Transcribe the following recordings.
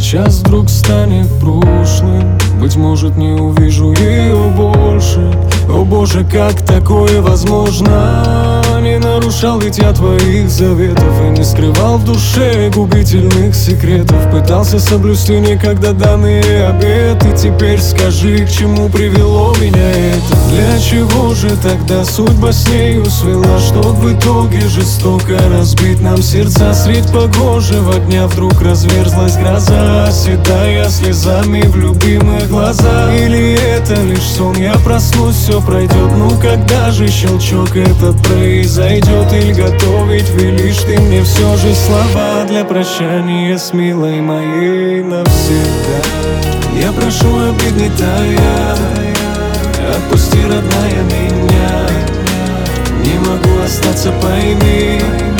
сейчас вдруг станет прошлым. Быть может, не увижу ее больше. О боже, как такое возможно? Не нарушал ведь я твоих заветов и не скрывал в душе губительных секретов. Пытался соблюсти некогда данные обеты. Теперь скажи, к чему привело меня это? Для чего же тогда судьба с нею свела, чтоб в итоге жестоко разбить нам сердца? Средь погожего дня вдруг разверзлась гроза, оседая слезами в любимых глазах. Или это лишь сон, я проснусь, все пройдет. Ну когда же щелчок этот произойдет? Или готовить велишь ты мне все же слова для прощания с милой моей навсегда? Я прошу, обидный тая, отпусти, родная, меня. Не могу остаться, пойми,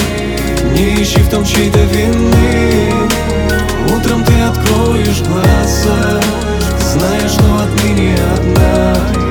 не ищи в том чьей-то вины. Утром ты откроешь глаза, зная, что отныне одна,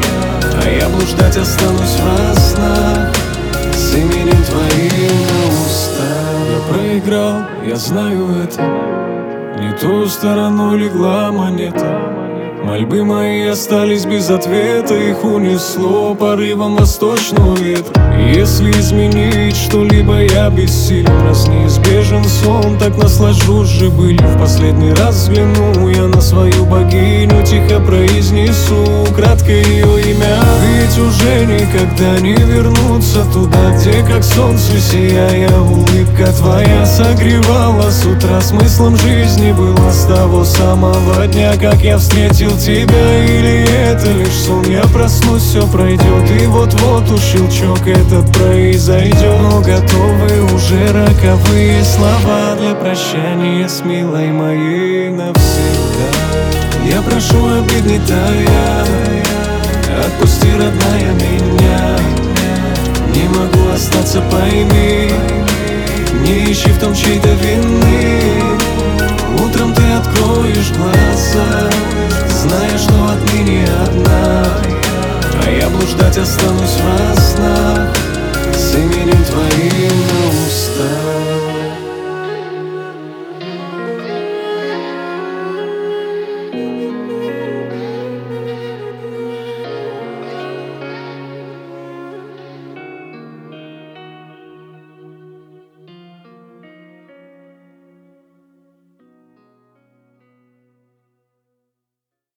а я блуждать останусь во снах с именем твоим на устах. Я проиграл, я знаю это, не ту сторону легла монета. Мольбы мои остались без ответа, их унесло порывом восточного ветра. Если изменить что-либо я бессилен, раз неизбежен сон, так наслажусь же былью. В последний раз взгляну я на свою богиню, тихо произнесу кратко ее имя. Ведь уже никогда не вернуться туда, где как солнце сияя улыбка твоя согревала с утра. Смыслом жизни было с того самого дня, как я встретил тебя. Или это лишь сон, я проснусь, все пройдет, и вот-вот уж щелчок этот произойдет. Но готовы уже роковые слова для прощания с милой моей навсегда. Я прошу, обидный тая, отпусти, родная, меня. Не могу остаться, пойми, не ищи в том чьей-то вины. Утром ты откроешь глаза, зная, что отныне одна, а я блуждать останусь во снах с именем твоим на устах.